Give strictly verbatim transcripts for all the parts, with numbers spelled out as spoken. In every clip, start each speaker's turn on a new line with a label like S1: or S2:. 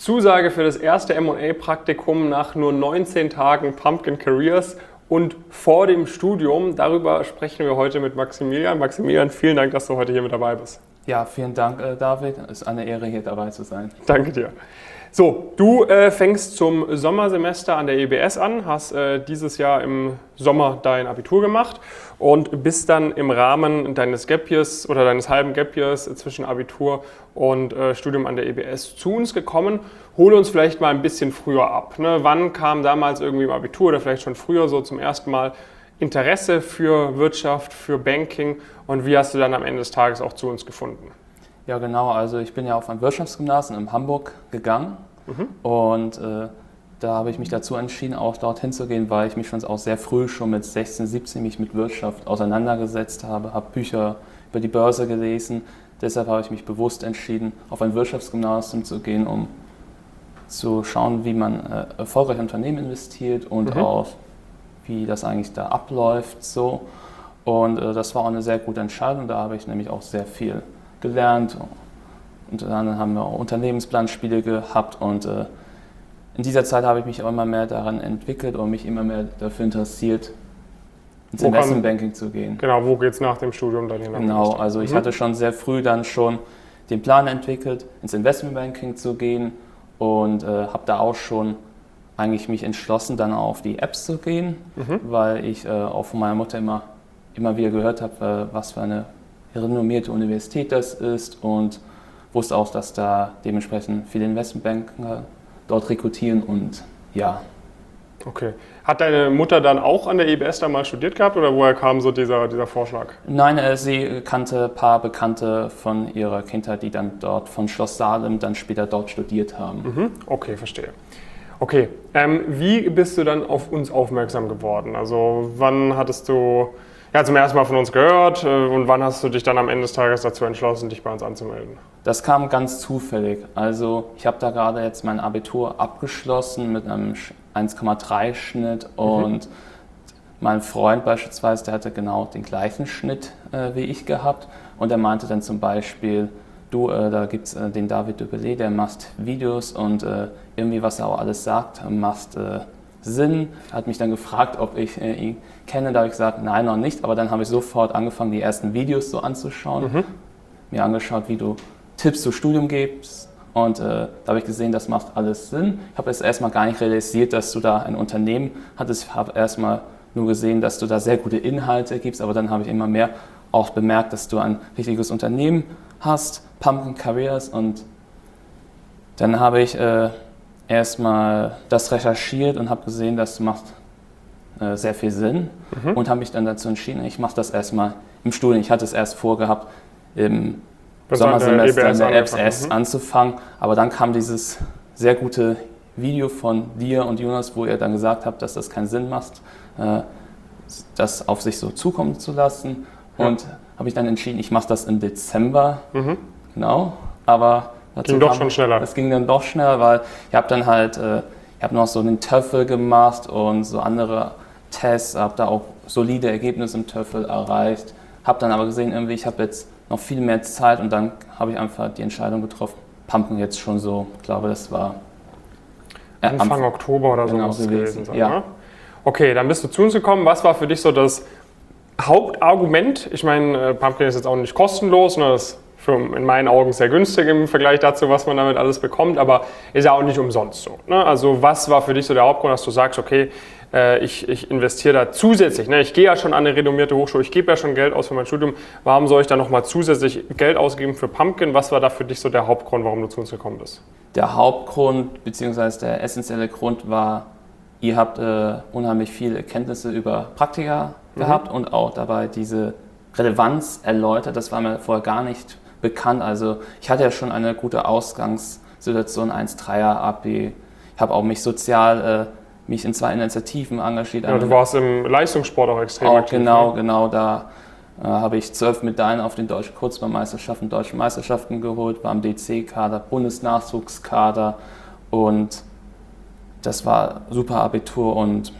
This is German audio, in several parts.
S1: Zusage für das erste M und A-Praktikum nach nur neunzehn Tagen Pumpkin Careers und vor dem Studium. Darüber sprechen wir heute mit Maximilian. Maximilian, vielen Dank, dass du heute hier mit dabei bist.
S2: Ja, vielen Dank, äh, David. Es ist eine Ehre, hier dabei zu sein.
S1: Danke dir. So, du äh, fängst zum Sommersemester an der E B S an, hast äh, dieses Jahr im Sommer dein Abitur gemacht und bist dann im Rahmen deines Gap Years oder deines halben Gap Years zwischen Abitur und äh, Studium an der E B S zu uns gekommen. Hol uns vielleicht mal ein bisschen früher ab. Ne? Wann kam damals irgendwie im Abitur oder vielleicht schon früher so zum ersten Mal Interesse für Wirtschaft, für Banking und wie hast du dann am Ende des Tages auch zu uns gefunden?
S2: Ja, genau. Also ich bin ja auf ein Wirtschaftsgymnasium in Hamburg gegangen mhm. und äh, da habe ich mich dazu entschieden, auch dorthin zu gehen, weil ich mich schon auch sehr früh, schon mit sechzehn, siebzehn, mich mit Wirtschaft auseinandergesetzt habe, habe Bücher über die Börse gelesen. Deshalb habe ich mich bewusst entschieden, auf ein Wirtschaftsgymnasium zu gehen, um zu schauen, wie man äh, erfolgreich in Unternehmen investiert und mhm. auch, wie das eigentlich da abläuft. So. Und äh, das war auch eine sehr gute Entscheidung, da habe ich nämlich auch sehr viel gelernt und dann haben wir auch Unternehmensplanspiele gehabt und äh, in dieser Zeit habe ich mich auch immer mehr daran entwickelt und mich immer mehr dafür interessiert, ins wo Investmentbanking kann, zu gehen.
S1: Genau, wo geht es nach dem Studium dann hin?
S2: Genau, also ich mhm. hatte schon sehr früh dann schon den Plan entwickelt, ins Investmentbanking zu gehen und äh, habe da auch schon eigentlich mich entschlossen, dann auf die Apps zu gehen, mhm. weil ich äh, auch von meiner Mutter immer, immer wieder gehört habe, äh, was für eine renommierte Universität das ist und wusste auch, dass da dementsprechend viele Investmentbanker dort rekrutieren und ja.
S1: Okay. Hat deine Mutter dann auch an der E B S da mal studiert gehabt oder woher kam so dieser, dieser Vorschlag?
S2: Nein, äh, sie kannte ein paar Bekannte von ihrer Kindheit, die dann dort von Schloss Salem dann später dort studiert haben.
S1: Mhm. Okay, verstehe. Okay, ähm, wie bist du dann auf uns aufmerksam geworden? Also wann hattest du ja, zum ersten Mal von uns gehört und wann hast du dich dann am Ende des Tages dazu entschlossen, dich bei uns anzumelden?
S2: Das kam ganz zufällig. Also ich habe da gerade jetzt mein Abitur abgeschlossen mit einem eins Komma drei Schnitt und mhm. mein Freund beispielsweise, der hatte genau den gleichen Schnitt äh, wie ich gehabt und er meinte dann zum Beispiel, du, äh, da gibt es äh, den David Dubelé, der macht Videos und äh, irgendwie, was er auch alles sagt, macht äh, Sinn. Er hat mich dann gefragt, ob ich äh, ihn kenne. Da habe ich gesagt, nein, noch nicht. Aber dann habe ich sofort angefangen, die ersten Videos so anzuschauen. Mhm. Mir angeschaut, wie du Tipps zu Studium gibst. Und äh, da habe ich gesehen, das macht alles Sinn. Ich habe jetzt erstmal gar nicht realisiert, dass du da ein Unternehmen hattest. Ich habe erstmal nur gesehen, dass du da sehr gute Inhalte gibst. Aber dann habe ich immer mehr auch bemerkt, dass du ein richtiges Unternehmen hast, Pumpkin Careers. Und dann habe ich äh, erstmal das recherchiert und habe gesehen, das macht äh, sehr viel Sinn mhm. und habe mich dann dazu entschieden, ich mache das erstmal im Studium. Ich hatte es erst vorgehabt, im das Sommersemester in der E B S mhm. anzufangen, aber dann kam dieses sehr gute Video von dir und Jonas, wo ihr dann gesagt habt, dass das keinen Sinn macht, äh, das auf sich so zukommen zu lassen ja. und habe ich dann entschieden, ich mache das im Dezember, mhm. genau, aber
S1: Das ging doch schon schneller.
S2: Das ging dann doch schneller, weil ich habe dann halt, äh, ich habe noch so einen TOEFL gemacht und so andere Tests, habe da auch solide Ergebnisse im TOEFL erreicht, habe dann aber gesehen, irgendwie, ich habe jetzt noch viel mehr Zeit und dann habe ich einfach die Entscheidung getroffen, Pumpkin jetzt schon so, ich glaube, das war
S1: äh, Anfang Anf- Oktober oder so
S2: genau
S1: muss es gewesen sein.
S2: Ja.
S1: Ne? Okay, dann bist du zu uns gekommen. Was war für dich so das Hauptargument? Ich meine, Pumpkin ist jetzt auch nicht kostenlos, ne? Das für, in meinen Augen sehr günstig im Vergleich dazu, was man damit alles bekommt, aber ist ja auch nicht umsonst so. Ne? Also was war für dich so der Hauptgrund, dass du sagst, okay, äh, ich, ich investiere da zusätzlich, ne? Ich gehe ja schon an eine renommierte Hochschule, ich gebe ja schon Geld aus für mein Studium, warum soll ich da nochmal zusätzlich Geld ausgeben für Pumpkin? Was war da für dich so der Hauptgrund, warum du zu uns gekommen bist?
S2: Der Hauptgrund, beziehungsweise der essentielle Grund war, ihr habt äh, unheimlich viele Kenntnisse über Praktika mhm. gehabt und auch dabei diese Relevanz erläutert, das war mir vorher gar nicht bekannt. Also ich hatte ja schon eine gute Ausgangssituation, eins Komma dreier Abi. Ich habe auch mich sozial, äh, mich in zwei Initiativen engagiert.
S1: Ja, du warst im Leistungssport auch extrem
S2: auch
S1: aktiv.
S2: Genau,
S1: ne?
S2: genau. Da äh, habe ich zwölf Medaillen auf den deutschen Kurzbahnmeisterschaften, deutschen Meisterschaften geholt, war im D C-Kader, Bundesnachwuchskader und das war super Abitur und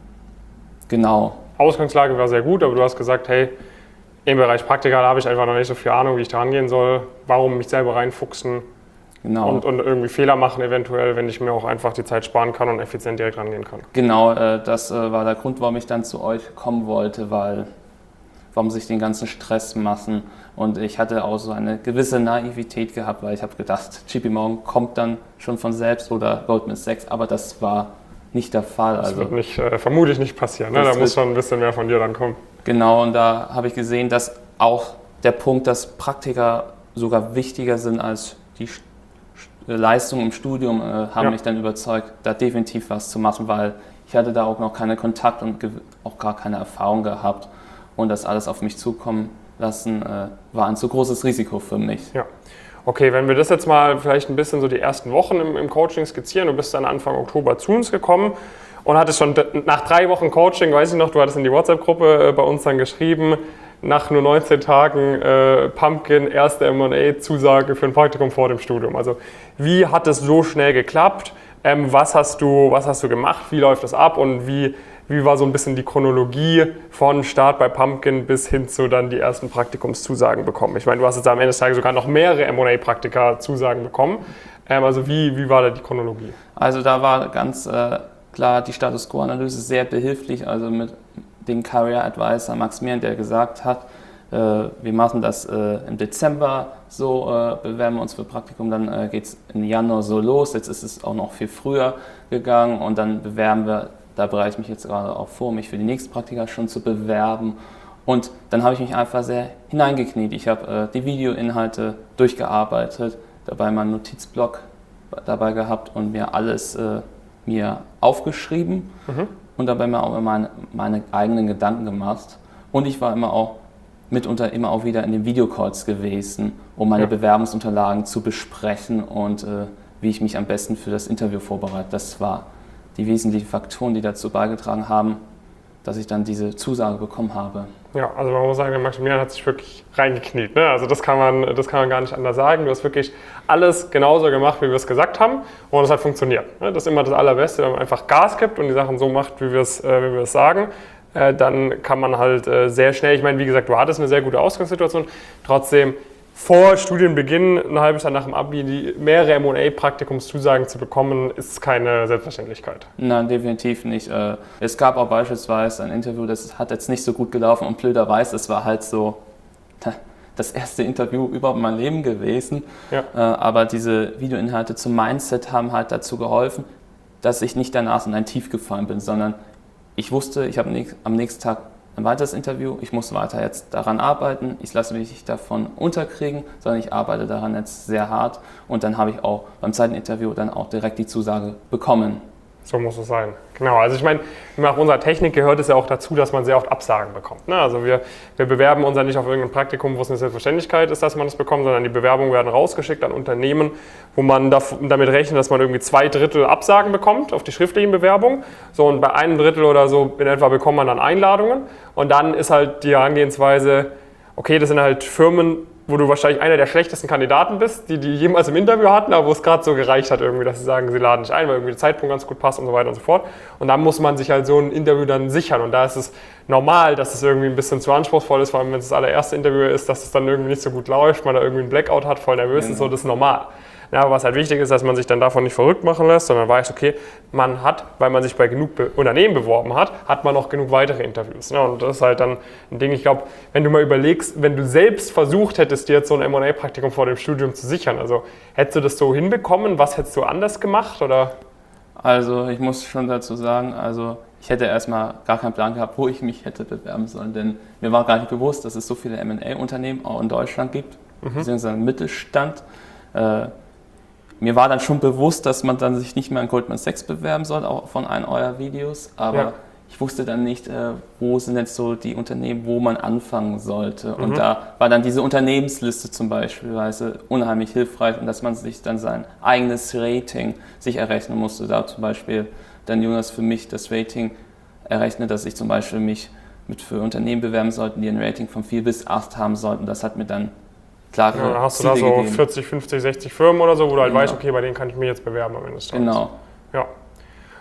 S2: genau.
S1: Ausgangslage war sehr gut, aber du hast gesagt, hey, im Bereich Praktika habe ich einfach noch nicht so viel Ahnung, wie ich da rangehen soll. Warum mich selber reinfuchsen?
S2: Genau.
S1: Und, und irgendwie Fehler machen eventuell, wenn ich mir auch einfach die Zeit sparen kann und effizient direkt rangehen kann.
S2: Genau, äh, das äh, war der Grund, warum ich dann zu euch kommen wollte, weil warum sich den ganzen Stress machen. Und ich hatte auch so eine gewisse Naivität gehabt, weil ich habe gedacht, J P Morgan kommt dann schon von selbst oder Goldman Sachs, aber das war nicht der Fall.
S1: Das
S2: also,
S1: wird nicht, äh, vermutlich nicht passieren, ne? Da muss schon ein bisschen mehr von dir dann kommen.
S2: Genau, und da habe ich gesehen, dass auch der Punkt, dass Praktika sogar wichtiger sind als die Leistung im Studium, äh, haben
S1: ja.
S2: mich dann überzeugt, da definitiv was zu machen, weil ich hatte da auch noch keine Kontakt und auch gar keine Erfahrung gehabt. Und das alles auf mich zukommen lassen, äh, war ein zu großes Risiko für mich.
S1: Ja. Okay, wenn wir das jetzt mal vielleicht ein bisschen so die ersten Wochen im, im Coaching skizzieren, du bist dann Anfang Oktober zu uns gekommen und hattest schon nach drei Wochen Coaching, weiß ich noch, du hattest in die WhatsApp-Gruppe äh, bei uns dann geschrieben, nach nur neunzehn Tagen äh, Pumpkin, erste M und A-Zusage für ein Praktikum vor dem Studium. Also wie hat es so schnell geklappt? Ähm, was hast du, was hast du gemacht? Wie läuft das ab und wie Wie war so ein bisschen die Chronologie von Start bei Pumpkin bis hin zu dann die ersten Praktikumszusagen bekommen? Ich meine, du hast jetzt am Ende des Tages sogar noch mehrere M und A-Praktika-Zusagen bekommen. Ähm, also wie, wie war da die Chronologie?
S2: Also da war ganz äh, klar die Status Quo-Analyse sehr behilflich, also mit dem Career Advisor Maximilian, der gesagt hat, äh, wir machen das äh, im Dezember so, äh, bewerben wir uns für Praktikum, dann äh, geht es im Januar so los, jetzt ist es auch noch viel früher gegangen und dann bewerben wir. Da bereite ich mich jetzt gerade auch vor, mich für die nächsten Praktika schon zu bewerben. Und dann habe ich mich einfach sehr hineingekniet. Ich habe äh, die Videoinhalte durchgearbeitet, dabei meinen Notizblock dabei gehabt und mir alles äh, mir aufgeschrieben mhm. und dabei mir auch meine, meine eigenen Gedanken gemacht. Und ich war immer auch mitunter immer auch wieder in den Videocalls gewesen, um meine ja. Bewerbungsunterlagen zu besprechen und äh, wie ich mich am besten für das Interview vorbereite. Das war die wesentlichen Faktoren, die dazu beigetragen haben, dass ich dann diese Zusage bekommen habe.
S1: Ja, also man muss sagen, der Maximilian hat sich wirklich reingekniet. Ne? Also das kann man, das kann man gar nicht anders sagen. Du hast wirklich alles genauso gemacht, wie wir es gesagt haben und es hat funktioniert. Ne? Das ist immer das Allerbeste, wenn man einfach Gas gibt und die Sachen so macht, wie wir es, äh, wie wir es sagen. Äh, dann kann man halt äh, sehr schnell, ich meine, wie gesagt, du hattest eine sehr gute Ausgangssituation, trotzdem vor Studienbeginn, ein halbes Jahr nach dem Abi, die mehrere M und A-Praktikumszusagen zu bekommen, ist keine Selbstverständlichkeit.
S2: Nein, definitiv nicht. Es gab auch beispielsweise ein Interview, das hat jetzt nicht so gut gelaufen und blöderweise, es war halt so das erste Interview überhaupt in meinem Leben gewesen. Ja. Aber diese Videoinhalte zum Mindset haben halt dazu geholfen, dass ich nicht danach in ein Tief gefallen bin, sondern ich wusste, ich habe am nächsten Tag ein weiteres Interview, ich muss weiter jetzt daran arbeiten, ich lasse mich nicht davon unterkriegen, sondern ich arbeite daran jetzt sehr hart und dann habe ich auch beim zweiten Interview dann auch direkt die Zusage bekommen.
S1: So muss es sein. Genau, also ich meine, nach unserer Technik gehört es ja auch dazu, dass man sehr oft Absagen bekommt. Ne? Also wir, wir bewerben uns ja nicht auf irgendein Praktikum, wo es eine Selbstverständlichkeit ist, dass man es bekommt, sondern die Bewerbungen werden rausgeschickt an Unternehmen, wo man damit rechnet, dass man irgendwie zwei Drittel Absagen bekommt auf die schriftlichen Bewerbungen. So, und bei einem Drittel oder so in etwa bekommt man dann Einladungen. Und dann ist halt die Herangehensweise, okay, das sind halt Firmen, wo du wahrscheinlich einer der schlechtesten Kandidaten bist, die die jemals im Interview hatten, aber wo es gerade so gereicht hat, irgendwie, dass sie sagen, sie laden dich ein, weil irgendwie der Zeitpunkt ganz gut passt und so weiter und so fort. Und dann muss man sich halt so ein Interview dann sichern. Und da ist es normal, dass es irgendwie ein bisschen zu anspruchsvoll ist, vor allem wenn es das allererste Interview ist, dass es dann irgendwie nicht so gut läuft, man da irgendwie einen Blackout hat, voll nervös ist, so, das ist normal. Ja, aber was halt wichtig ist, dass man sich dann davon nicht verrückt machen lässt, sondern weiß, okay, man hat, weil man sich bei genug Be- Unternehmen beworben hat, hat man noch genug weitere Interviews. Ne? Und das ist halt dann ein Ding, ich glaube, wenn du mal überlegst, wenn du selbst versucht hättest, dir jetzt so ein M und A-Praktikum vor dem Studium zu sichern, also hättest du das so hinbekommen, was hättest du anders gemacht? Oder?
S2: Also ich muss schon dazu sagen, also ich hätte erstmal gar keinen Plan gehabt, wo ich mich hätte bewerben sollen, denn mir war gar nicht bewusst, dass es so viele M und A-Unternehmen auch in Deutschland gibt, mhm. beziehungsweise im Mittelstand. Äh, Mir war dann schon bewusst, dass man dann sich nicht mehr an Goldman Sachs bewerben soll, auch von einem eurer Videos, aber ja. ich wusste dann nicht, wo sind jetzt so die Unternehmen, wo man anfangen sollte. Mhm. Und da war dann diese Unternehmensliste zum Beispiel unheimlich hilfreich und dass man sich dann sein eigenes Rating sich errechnen musste. Da zum Beispiel dann Jonas für mich das Rating errechnet, dass ich zum Beispiel mich mit für Unternehmen bewerben sollte, die ein Rating von vier bis acht haben sollten. Das hat mir dann klare
S1: ja, hast du da so gegeben. vierzig, fünfzig, sechzig Firmen oder so, wo du halt genau. weißt, okay, bei denen kann ich mich jetzt bewerben am Ende des Tages.
S2: Genau.
S1: Ja.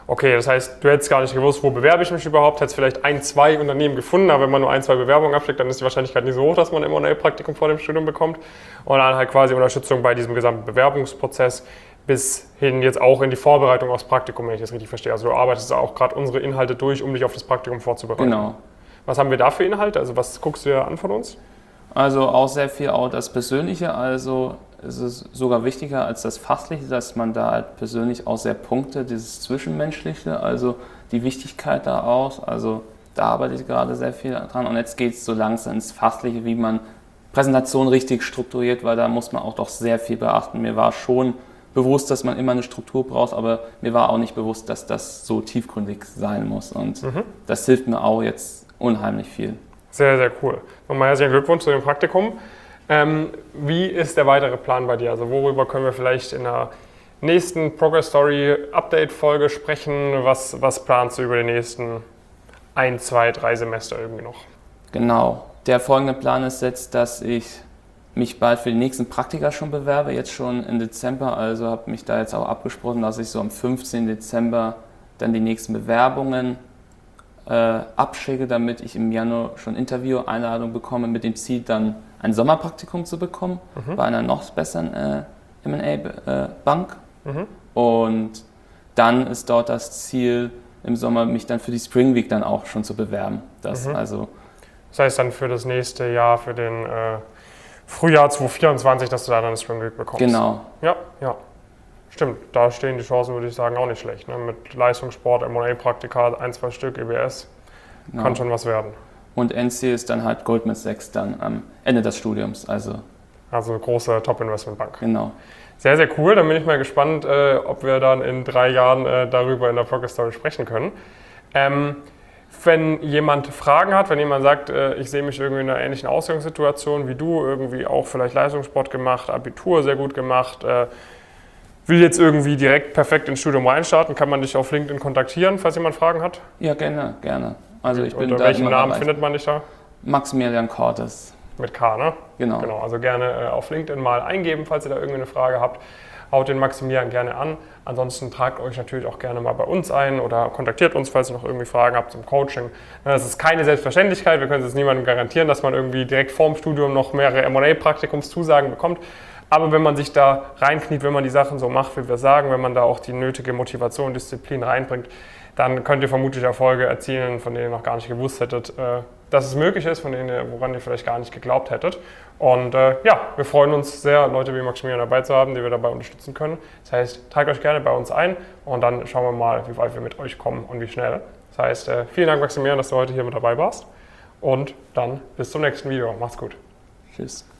S1: Okay, das heißt, du hättest gar nicht gewusst, wo bewerbe ich mich überhaupt, hättest vielleicht ein, zwei Unternehmen gefunden, aber wenn man nur ein, zwei Bewerbungen abschickt, dann ist die Wahrscheinlichkeit nicht so hoch, dass man immer ein Praktikum vor dem Studium bekommt. Und dann halt quasi Unterstützung bei diesem gesamten Bewerbungsprozess bis hin jetzt auch in die Vorbereitung aufs Praktikum, wenn ich das richtig verstehe. Also du arbeitest auch gerade unsere Inhalte durch, um dich auf das Praktikum vorzubereiten.
S2: Genau.
S1: Was haben wir da für Inhalte? Also was guckst du dir an von uns?
S2: Also auch sehr viel auch das Persönliche, also es ist sogar wichtiger als das Fachliche, dass man da halt persönlich auch sehr punktet, dieses Zwischenmenschliche, also die Wichtigkeit da auch, also da arbeite ich gerade sehr viel dran und jetzt geht es so langsam ins Fachliche, wie man Präsentation richtig strukturiert, weil da muss man auch doch sehr viel beachten. Mir war schon bewusst, dass man immer eine Struktur braucht, aber mir war auch nicht bewusst, dass das so tiefgründig sein muss und mhm. das hilft mir auch jetzt unheimlich viel.
S1: Sehr, sehr cool. Nochmal herzlichen Glückwunsch zu dem Praktikum. Ähm, wie ist der weitere Plan bei dir? Also worüber können wir vielleicht in der nächsten Progress Story Update Folge sprechen? Was, was planst du über die nächsten ein, zwei, drei Semester irgendwie noch?
S2: Genau. Der folgende Plan ist jetzt, dass ich mich bald für die nächsten Praktika schon bewerbe, jetzt schon im Dezember. Also habe mich da jetzt auch abgesprochen, dass ich so am fünfzehnten Dezember dann die nächsten Bewerbungen äh, abschicke, damit ich im Januar schon Interview-Einladung bekomme, mit dem Ziel dann ein Sommerpraktikum zu bekommen mhm. bei einer noch besseren äh, M und A-Bank. Mhm. Und dann ist dort das Ziel, im Sommer mich dann für die Spring Week dann auch schon zu bewerben. Das,
S1: mhm.
S2: also,
S1: das heißt dann für das nächste Jahr, für den äh, Frühjahr zwanzig vierundzwanzig, dass du da dann eine Spring Week bekommst.
S2: Genau.
S1: Ja, ja. Stimmt, da stehen die Chancen, würde ich sagen, auch nicht schlecht. Ne? Mit Leistungssport, M und A-Praktika, ein, zwei Stück, E B S, genau. Kann schon was werden.
S2: Und N-Ziel ist dann halt Goldman Sachs dann am Ende des Studiums. Also,
S1: also eine große Top-Investment-Bank.
S2: Genau.
S1: Sehr, sehr cool. Dann bin ich mal gespannt, äh, ob wir dann in drei Jahren äh, darüber in der Progress Story sprechen können. Ähm, wenn jemand Fragen hat, wenn jemand sagt, äh, ich sehe mich irgendwie in einer ähnlichen Ausgangssituation wie du, irgendwie auch vielleicht Leistungssport gemacht, Abitur sehr gut gemacht, äh, will jetzt irgendwie direkt perfekt ins Studium reinstarten, kann man dich auf LinkedIn kontaktieren, falls jemand Fragen hat?
S2: Ja, gerne, gerne. Also ich bin
S1: Unter
S2: da
S1: welchem Namen erreicht. Findet man dich da?
S2: Maximilian Cortes.
S1: Mit K, ne?
S2: Genau.
S1: Genau. Also gerne äh, auf LinkedIn mal eingeben, falls ihr da irgendwie eine Frage habt. Haut den Maximilian gerne an. Ansonsten tragt euch natürlich auch gerne mal bei uns ein oder kontaktiert uns, falls ihr noch irgendwie Fragen habt zum Coaching. Das ist keine Selbstverständlichkeit. Wir können es jetzt niemandem garantieren, dass man irgendwie direkt vorm Studium noch mehrere M und A-Praktikumszusagen bekommt. Aber wenn man sich da reinkniet, wenn man die Sachen so macht, wie wir sagen, wenn man da auch die nötige Motivation und Disziplin reinbringt, dann könnt ihr vermutlich Erfolge erzielen, von denen ihr noch gar nicht gewusst hättet, dass es möglich ist, von denen ihr, woran ihr vielleicht gar nicht geglaubt hättet. Und äh, ja, wir freuen uns sehr, Leute wie Maximilian dabei zu haben, die wir dabei unterstützen können. Das heißt, tragt euch gerne bei uns ein und dann schauen wir mal, wie weit wir mit euch kommen und wie schnell. Das heißt, äh, vielen Dank Maximilian, dass du heute hier mit dabei warst und dann bis zum nächsten Video. Macht's gut.
S2: Tschüss.